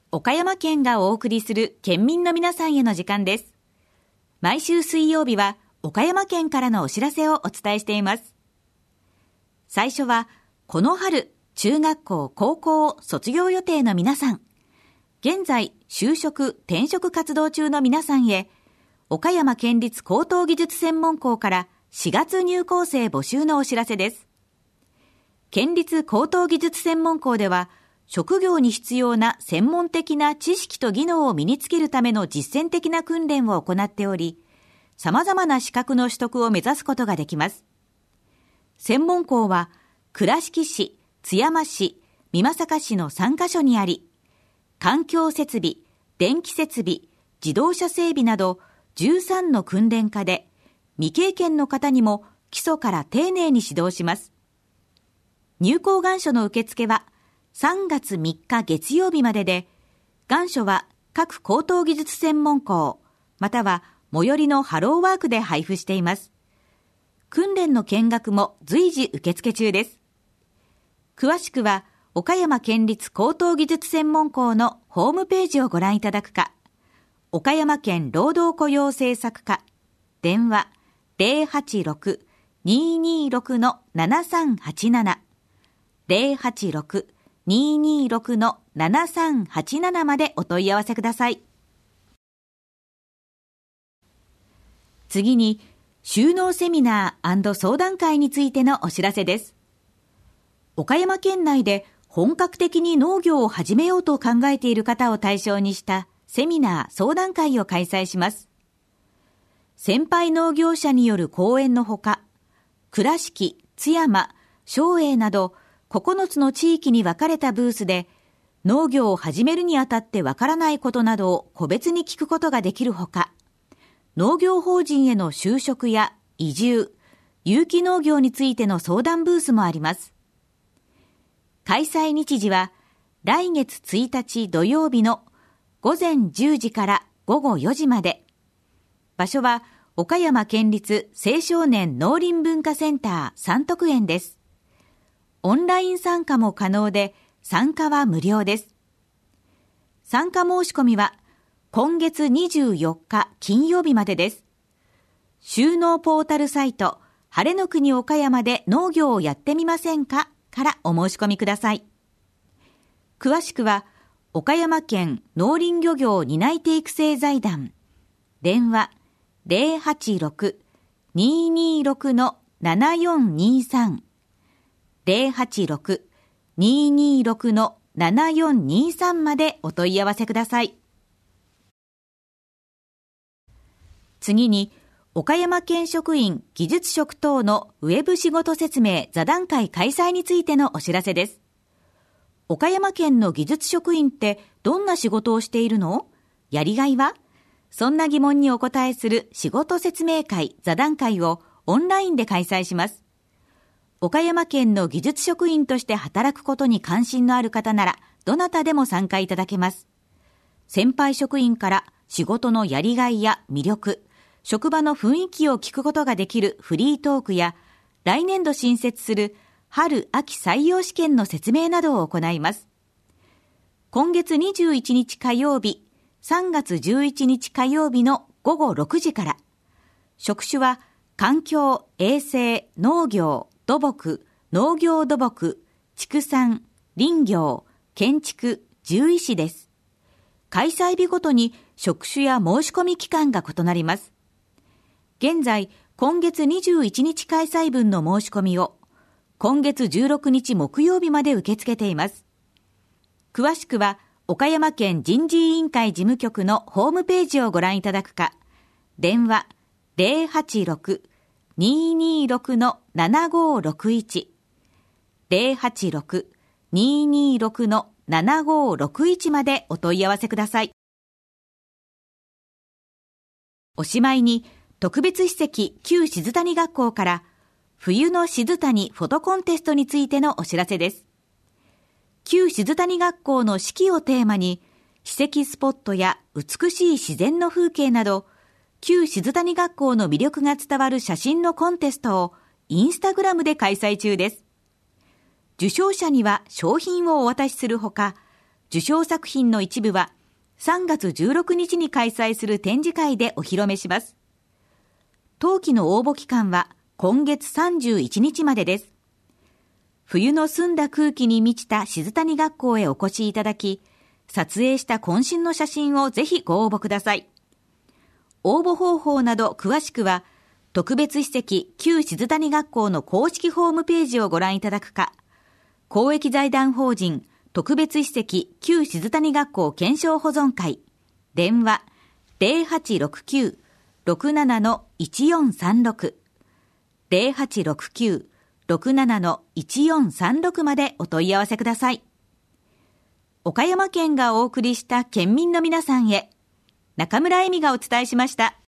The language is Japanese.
岡山県がお送りする県民の皆さんへの時間です。毎週水曜日は岡山県からのお知らせをお伝えしています。最初は、この春、中学校、高校を卒業予定の皆さん、現在、就職、転職活動中の皆さんへ、岡山県立高等技術専門校から4月入校生募集のお知らせです。県立高等技術専門校では、職業に必要な専門的な知識と技能を身につけるための実践的な訓練を行っており、様々な資格の取得を目指すことができます。専門校は、倉敷市、津山市、美作市の3カ所にあり、環境設備、電気設備、自動車整備など13の訓練科で、未経験の方にも基礎から丁寧に指導します。入校願書の受付は、3月3日月曜日までで、願書は各高等技術専門校、または最寄りのハローワークで配布しています。訓練の見学も随時受付中です。詳しくは、岡山県立高等技術専門校のホームページをご覧いただくか、岡山県労働雇用政策課、電話 086-226-7387、086-226-7387 までお問い合わせください。次に、就農セミナー&相談会についてのお知らせです。岡山県内で本格的に農業を始めようと考えている方を対象にしたセミナー相談会を開催します。先輩農業者による講演のほか、倉敷、津山、松栄など9つの地域に分かれたブースで、農業を始めるにあたってわからないことなどを個別に聞くことができるほか、農業法人への就職や移住、有機農業についての相談ブースもあります。開催日時は来月1日土曜日の午前10時から午後4時まで。場所は岡山県立青少年農林文化センター三徳園です。オンライン参加も可能で、参加は無料です。参加申し込みは今月24日金曜日までです。就農ポータルサイト、晴れの国岡山で農業をやってみませんかからお申し込みください。詳しくは、岡山県農林漁業担い手育成財団、電話 086-226-7423、086-226-7423 までお問い合わせください。次に、岡山県職員技術職等のウェブ仕事説明座談会開催についてのお知らせです。岡山県の技術職員ってどんな仕事をしているの？やりがいは？そんな疑問にお答えする仕事説明会座談会をオンラインで開催します。岡山県の技術職員として働くことに関心のある方ならどなたでも参加いただけます。先輩職員から仕事のやりがいや魅力、職場の雰囲気を聞くことができるフリートークや、来年度新設する春・秋採用試験の説明などを行います。今月21日火曜日、3月11日火曜日の午後6時から、職種は環境、衛生、農業、土木、農業土木、畜産、林業、建築、獣医師です。開催日ごとに職種や申し込み期間が異なります。現在、今月21日開催分の申し込みを、今月16日木曜日まで受け付けています。詳しくは、岡山県人事委員会事務局のホームページをご覧いただくか、電話 086-226-7561、086-226-7561 までお問い合わせください。おしまいに、特別史跡旧静谷学校から冬の静谷フォトコンテストについてのお知らせです。旧静谷学校の四季をテーマに史跡スポットや美しい自然の風景など旧静谷学校の魅力が伝わる写真のコンテストをインスタグラムで開催中です。受賞者には商品をお渡しするほか、 受賞作品の一部は3月16日に開催する展示会でお披露目します。当期の応募期間は今月31日までです。冬の澄んだ空気に満ちた静谷学校へお越しいただき、撮影した渾身の写真をぜひご応募ください。応募方法など詳しくは、特別史跡旧静谷学校の公式ホームページをご覧いただくか、公益財団法人特別史跡旧静谷学校検証保存会、電話 0869-67-1436 0869-67-1436 までお問い合わせください。岡山県がお送りした県民の皆さんへ、中村恵美がお伝えしました。